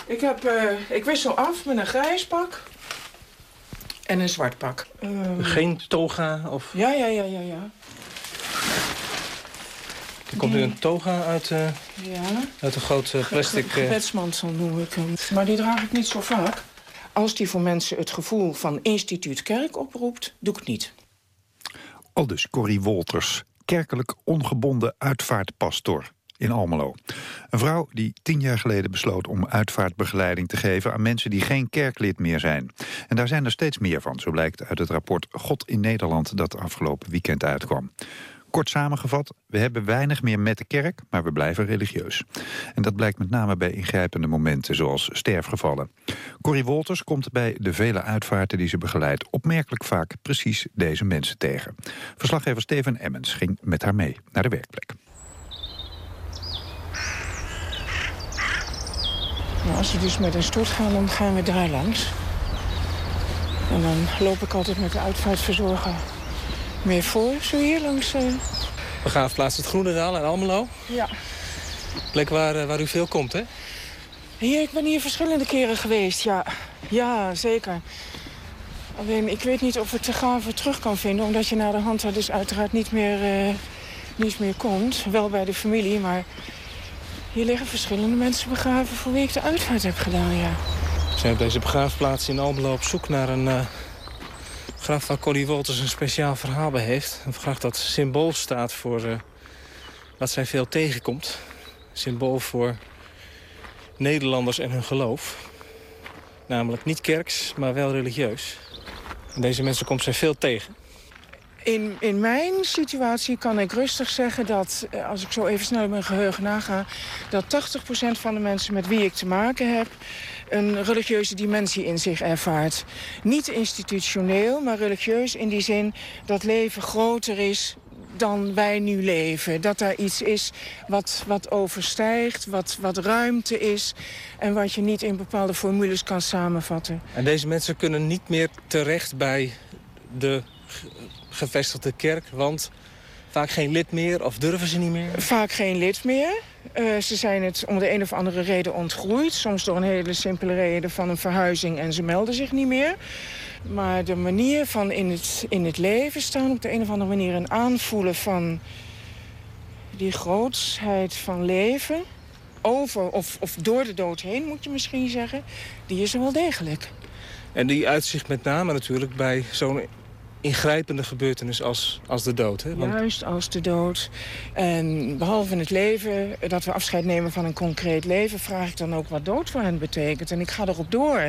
Ik wissel af met een grijs pak en een zwart pak. Geen toga of... Ja. Er komt nu een toga uit een groot plastic... gebedsmantel noem ik hem. Maar die draag ik niet zo vaak. Als die voor mensen het gevoel van instituut kerk oproept, doe ik het niet. Aldus Corrie Wolters, kerkelijk ongebonden uitvaartpastor in Almelo. Een vrouw die 10 jaar geleden besloot om uitvaartbegeleiding te geven aan mensen die geen kerklid meer zijn. En daar zijn er steeds meer van, zo blijkt uit het rapport God in Nederland dat afgelopen weekend uitkwam. Kort samengevat, we hebben weinig meer met de kerk, maar we blijven religieus. En dat blijkt met name bij ingrijpende momenten, zoals sterfgevallen. Corrie Wolters komt bij de vele uitvaarten die ze begeleidt opmerkelijk vaak precies deze mensen tegen. Verslaggever Steven Emmens ging met haar mee naar de werkplek. Nou, als we dus met een stoet gaan, dan gaan we daar langs. En dan loop ik altijd met de uitvaartverzorger meer voor, zo hier langs... Begraafplaats het Groenendaal in Almelo. Ja. Plek waar u veel komt, hè? Ik ben hier verschillende keren geweest, ja. Ja, zeker. Alleen, ik weet niet of ik de gave terug kan vinden, omdat je na de hand er dus uiteraard niet meer komt. Wel bij de familie, maar hier liggen verschillende mensen begraven voor wie ik de uitvaart heb gedaan, ja. We zijn op deze begraafplaats in Almelo op zoek naar een graf waar Corrie Wolters een speciaal verhaal bij heeft. Een graf dat symbool staat voor wat zij veel tegenkomt. Symbool voor Nederlanders en hun geloof. Namelijk niet kerks, maar wel religieus. En deze mensen komt zij veel tegen. In mijn situatie kan ik rustig zeggen dat, als ik zo even snel in mijn geheugen naga, dat 80% van de mensen met wie ik te maken heb een religieuze dimensie in zich ervaart. Niet institutioneel, maar religieus in die zin dat leven groter is dan wij nu leven. Dat daar iets is wat overstijgt, wat ruimte is en wat je niet in bepaalde formules kan samenvatten. En deze mensen kunnen niet meer terecht bij de gevestigde kerk, want vaak geen lid meer of durven ze niet meer? Vaak geen lid meer. Ze zijn het om de een of andere reden ontgroeid. Soms door een hele simpele reden van een verhuizing en ze melden zich niet meer. Maar de manier van in het leven staan, op de een of andere manier een aanvoelen van die grootsheid van leven, over of door de dood heen moet je misschien zeggen, die is er wel degelijk. En die uitzicht met name natuurlijk bij zo'n ingrijpende gebeurtenis als de dood. Hè? Want... Juist als de dood. En behalve in het leven, dat we afscheid nemen van een concreet leven, vraag ik dan ook wat dood voor hen betekent. En ik ga erop door.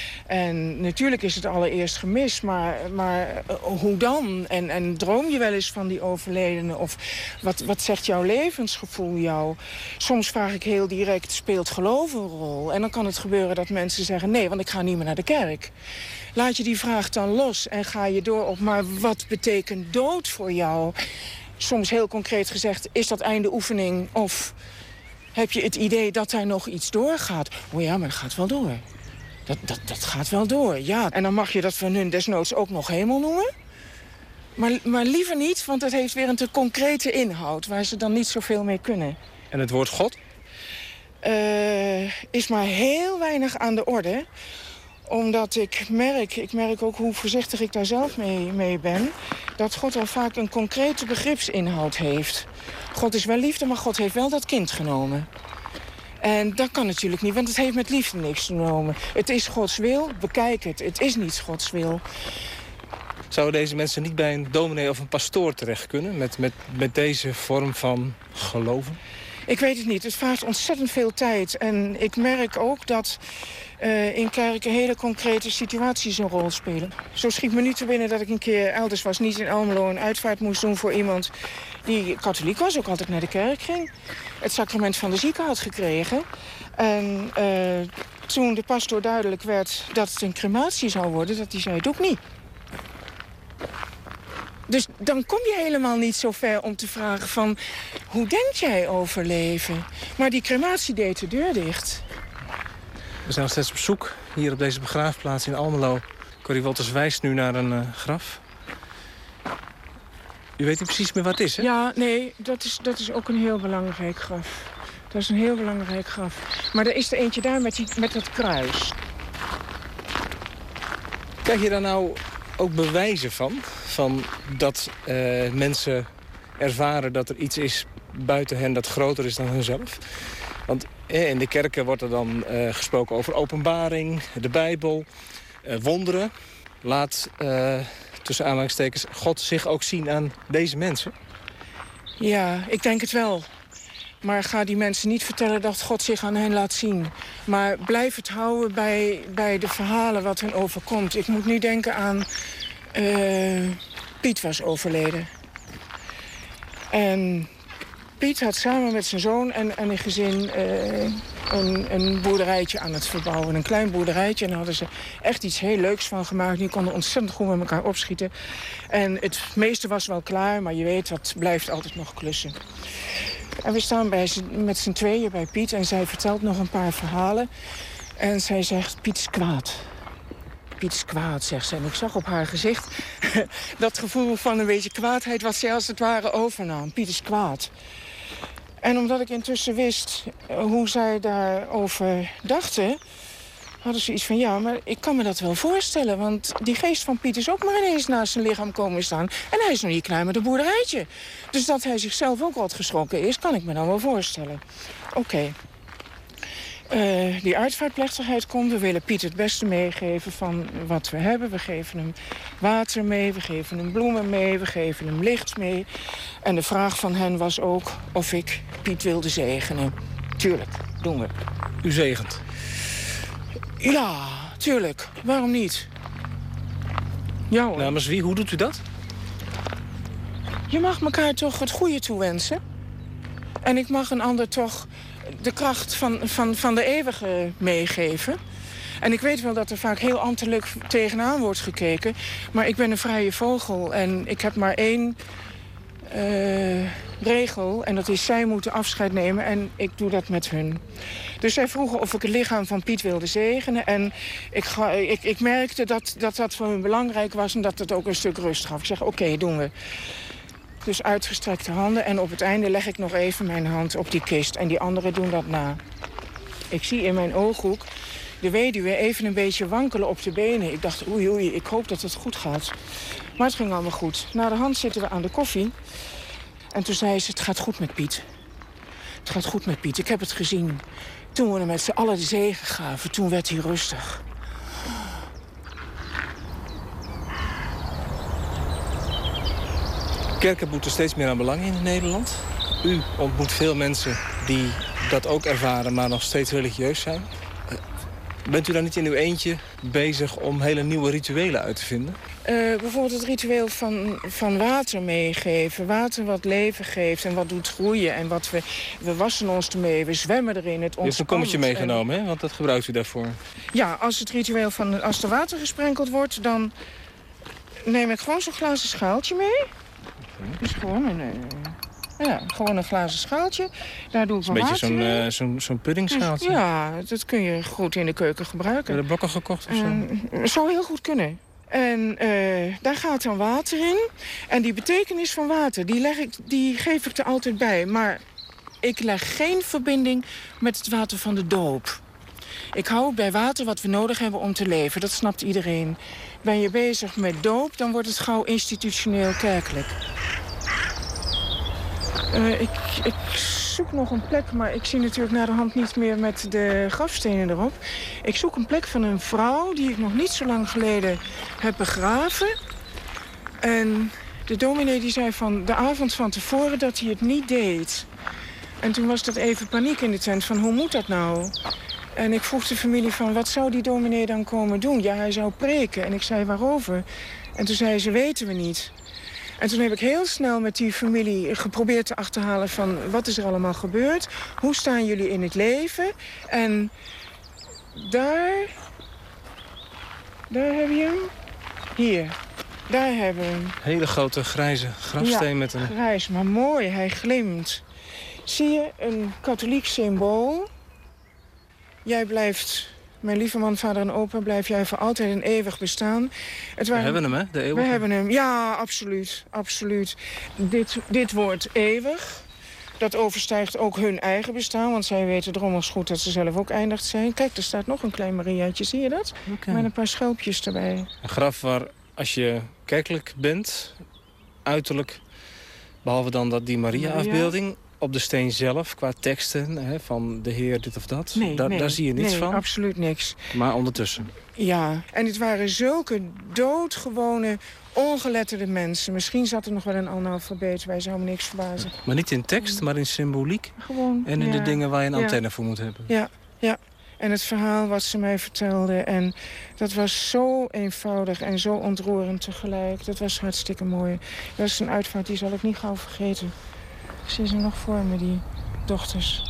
En natuurlijk is het allereerst gemis, maar hoe dan? En droom je wel eens van die overledene? Of wat zegt jouw levensgevoel jou? Soms vraag ik heel direct, speelt geloof een rol? En dan kan het gebeuren dat mensen zeggen, nee, want ik ga niet meer naar de kerk. Laat je die vraag dan los en ga je door op, maar wat betekent dood voor jou? Soms heel concreet gezegd, is dat einde oefening of heb je het idee dat daar nog iets doorgaat? Oh ja, maar dat gaat wel door. Dat gaat wel door, ja. En dan mag je dat van hun desnoods ook nog hemel noemen. Maar liever niet, want het heeft weer een te concrete inhoud waar ze dan niet zoveel mee kunnen. En het woord God? Is maar heel weinig aan de orde, omdat ik merk ook hoe voorzichtig ik daar zelf mee ben, dat God al vaak een concrete begripsinhoud heeft. God is wel liefde, maar God heeft wel dat kind genomen. En dat kan natuurlijk niet, want het heeft met liefde niks te nemen. Het is Gods wil, bekijk het. Het is niet Gods wil. Zouden deze mensen niet bij een dominee of een pastoor terecht kunnen met deze vorm van geloven? Ik weet het niet. Het vraagt ontzettend veel tijd. En ik merk ook dat in kerken hele concrete situaties een rol spelen. Zo schiet me nu te binnen dat ik een keer elders was, niet in Almelo, een uitvaart moest doen voor iemand die katholiek was, ook altijd naar de kerk ging. Het sacrament van de zieke had gekregen. En toen de pastoor duidelijk werd dat het een crematie zou worden, dat hij zei, doe ik niet. Dus dan kom je helemaal niet zo ver om te vragen van, hoe denk jij over leven? Maar die crematie deed de deur dicht. We zijn nog steeds op zoek hier op deze begraafplaats in Almelo. Corrie Wolters wijst nu naar een graf. U weet niet precies meer wat het is, hè? Ja, nee, dat is ook een heel belangrijk graf. Dat is een heel belangrijk graf. Maar er is er eentje daar met dat kruis. Krijg je daar nou ook bewijzen van? Van dat mensen ervaren dat er iets is buiten hen dat groter is dan hunzelf? Want in de kerken wordt er dan gesproken over openbaring, de Bijbel, wonderen. Laat, tussen aanhalingstekens, God zich ook zien aan deze mensen? Ja, ik denk het wel. Maar ga die mensen niet vertellen dat God zich aan hen laat zien. Maar blijf het houden bij de verhalen wat hen overkomt. Ik moet nu denken aan... Piet was overleden. En Piet had samen met zijn zoon en een gezin een boerderijtje aan het verbouwen. Een klein boerderijtje. En daar hadden ze echt iets heel leuks van gemaakt. Die konden ontzettend goed met elkaar opschieten. En het meeste was wel klaar, maar je weet, dat blijft altijd nog klussen. En we staan met z'n tweeën bij Piet en zij vertelt nog een paar verhalen. En zij zegt, Piet is kwaad. Piet is kwaad, zegt ze. En ik zag op haar gezicht dat gevoel van een beetje kwaadheid wat zij als het ware overnam. Piet is kwaad. En omdat ik intussen wist hoe zij daarover dachten, hadden ze iets van, ja, maar ik kan me dat wel voorstellen. Want die geest van Piet is ook maar ineens naast zijn lichaam komen staan. En hij is nog niet klaar met een boerderijtje. Dus dat hij zichzelf ook rot geschrokken is, kan ik me dan wel voorstellen. Oké. Die uitvaartplechtigheid komt. We willen Piet het beste meegeven van wat we hebben. We geven hem water mee, we geven hem bloemen mee, we geven hem licht mee. En de vraag van hen was ook of ik Piet wilde zegenen. Tuurlijk, doen we. U zegent? Ja, tuurlijk. Waarom niet? Ja hoor. Namens wie? Hoe doet u dat? Je mag elkaar toch het goede toewensen. En ik mag een ander toch de kracht van de eeuwige meegeven. En ik weet wel dat er vaak heel ambtelijk tegenaan wordt gekeken. Maar ik ben een vrije vogel en ik heb maar één regel. En dat is, zij moeten afscheid nemen en ik doe dat met hun. Dus zij vroegen of ik het lichaam van Piet wilde zegenen. En ik merkte dat voor hun belangrijk was en dat het ook een stuk rust gaf. Ik zeg, oké, doen we. Dus uitgestrekte handen en op het einde leg ik nog even mijn hand op die kist. En die anderen doen dat na. Ik zie in mijn ooghoek de weduwe even een beetje wankelen op de benen. Ik dacht, oei, ik hoop dat het goed gaat. Maar het ging allemaal goed. Na de hand zitten we aan de koffie. En toen zei ze, het gaat goed met Piet. Het gaat goed met Piet, ik heb het gezien. Toen we hem met z'n allen de zegen gaven, toen werd hij rustig. Kerken boeten steeds meer aan belang in Nederland. U ontmoet veel mensen die dat ook ervaren, maar nog steeds religieus zijn. Bent u dan niet in uw eentje bezig om hele nieuwe rituelen uit te vinden? Bijvoorbeeld het ritueel van water meegeven. Water wat leven geeft en wat doet groeien. En we wassen ons ermee, we zwemmen erin. Het U heeft een kommetje meegenomen, hè? Want dat gebruikt u daarvoor. Ja, als het ritueel als er water gesprenkeld wordt, dan neem ik gewoon zo'n glazen schaaltje mee. Dus gewoon gewoon een glazen schaaltje. Daar doe ik een beetje zo'n puddingschaaltje. Dus, ja, dat kun je goed in de keuken gebruiken. Heb je blokken gekocht of zo? Zou heel goed kunnen. En daar gaat dan water in. En die betekenis van water, die geef ik er altijd bij. Maar ik leg geen verbinding met het water van de doop. Ik hou bij water wat we nodig hebben om te leven. Dat snapt iedereen. Ben je bezig met doop, dan wordt het gauw institutioneel kerkelijk. Ik zoek nog een plek, maar ik zie natuurlijk naar de hand niet meer met de grafstenen erop. Ik zoek een plek van een vrouw die ik nog niet zo lang geleden heb begraven. En de dominee die zei van de avond van tevoren dat hij het niet deed. En toen was dat even paniek in de tent van hoe moet dat nou? En ik vroeg de familie van wat zou die dominee dan komen doen? Ja, hij zou preken. En ik zei waarover? En toen zei ze weten we niet. En toen heb ik heel snel met die familie geprobeerd te achterhalen van wat is er allemaal gebeurd? Hoe staan jullie in het leven? En daar heb je hem. Hier, daar hebben we hem. Hele grote grijze grafsteen met een... grijs, maar mooi. Hij glimt. Zie je, een katholiek symbool. Jij blijft... Mijn lieve man, vader en opa, blijf jij voor altijd en eeuwig bestaan. We hebben hem, hè? De eeuwige? We hebben hem, ja, absoluut. Absoluut. Dit woord eeuwig, Dat overstijgt ook hun eigen bestaan, want zij weten drommels goed dat ze zelf ook eindigd zijn. Kijk, er staat nog een klein Mariaatje, zie je dat? Okay. Met een paar schelpjes erbij. Een graf waar, als je kerkelijk bent, uiterlijk, behalve dan die Maria-afbeelding, op de steen zelf, qua teksten, hè, van de Heer dit of dat, daar zie je niets van? Nee, absoluut niks. Maar ondertussen? Ja, en het waren zulke doodgewone, ongeletterde mensen. Misschien zat er nog wel een analfabeet bij, zou me niks verbazen. Maar niet in tekst, maar in symboliek? Gewoon, en in de dingen waar je een antenne voor moet hebben? Ja. En het verhaal wat ze mij vertelde. En dat was zo eenvoudig en zo ontroerend tegelijk. Dat was hartstikke mooi. Dat is een uitvaart, die zal ik niet gauw vergeten. Ik zie ze nog voor me, die dochters.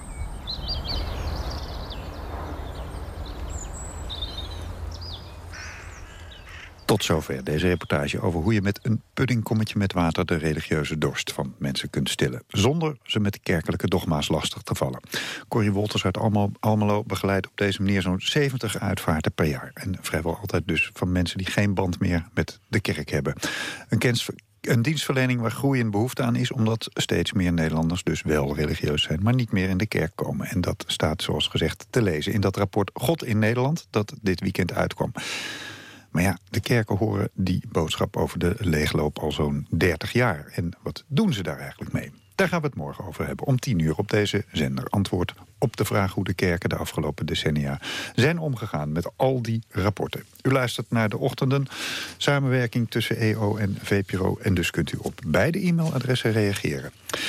Tot zover deze reportage over hoe je met een puddingkommetje met water de religieuze dorst van mensen kunt stillen, zonder ze met kerkelijke dogma's lastig te vallen. Corrie Wolters uit Almelo begeleidt op deze manier zo'n 70 uitvaarten per jaar. En vrijwel altijd dus van mensen die geen band meer met de kerk hebben. Een dienstverlening waar groeiend behoefte aan is, omdat steeds meer Nederlanders dus wel religieus zijn, maar niet meer in de kerk komen. En dat staat, zoals gezegd, te lezen in dat rapport God in Nederland, dat dit weekend uitkwam. Maar ja, de kerken horen die boodschap over de leegloop al zo'n 30 jaar. En wat doen ze daar eigenlijk mee? Daar gaan we het morgen over hebben, om 10:00 op deze zender. Antwoord op de vraag hoe de kerken de afgelopen decennia zijn omgegaan met al die rapporten. U luistert naar De Ochtenden, samenwerking tussen EO en VPRO. En dus kunt u op beide e-mailadressen reageren.